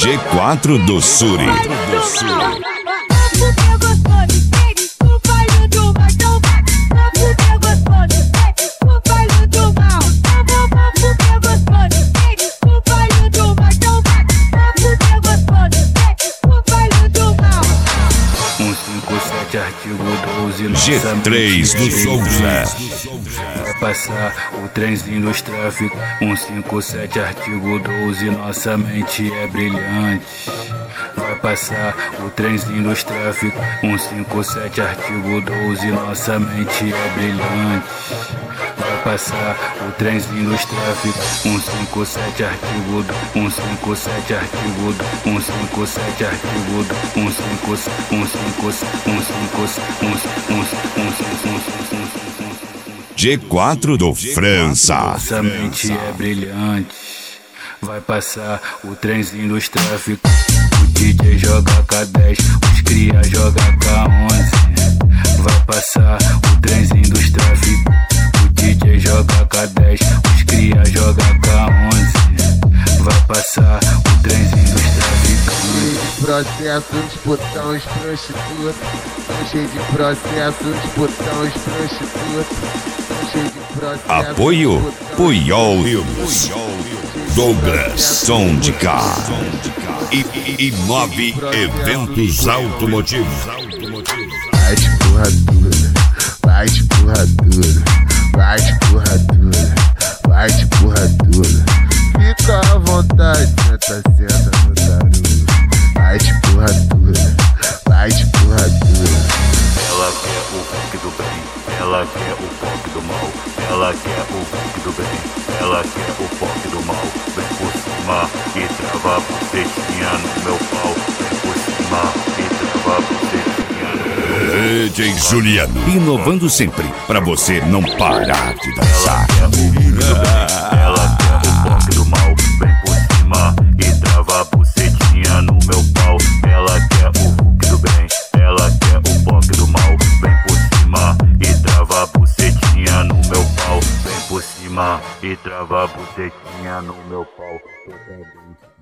G4 do Suri. G3 do Souza. Vai passar o trenzinho dos tráficos. 157 artigo 12, nossa mente é brilhante. Vai passar o trenzinho dos tráficos. 157 artigo 12, nossa mente é brilhante. Vai passar o trenzinho dos tráficos. 157 artigo 157 artigo 157 artigo 157 G4 do França. Nossa mente é brilhante. Vai passar o trenzinho dos tráficos. O DJ joga K10, os cria joga K11. Vai passar o trenzinho dos tráficos. O DJ joga K10, os cria joga K11. Vai passar o trenzinho dos traficantes. Processo, os botões prostitutas. Tão cheio de processo, os botões prostitutas. Apoio Puyol Douglas Som de Carro e 9 eventos automotivos. Vai de porradura, vai de porradura, vai de porradura, vai de porradura. Fica à vontade, senta no barulho. Vai de porradura, vai de porradura. Ela quer o funk do bem, ela quer o funk do mal. Ela quer o funk do bem, ela quer o funk do mal. Vem por cima e trava a bucetinha no meu pau. Vem por cima e trava a bucetinha no meu pau. DJ Juliano, inovando sempre, pra você não parar de dançar. Ela quer o funk do bem, ela quer o funk do mal. Vem por cima e trava a bucetinha no meu pau. Ela quer o funk do bem, ela quer o funk do mal. Vem por cima e trava a bucetinha no meu pau. Vem por cima e trava a bucetinha no meu pau.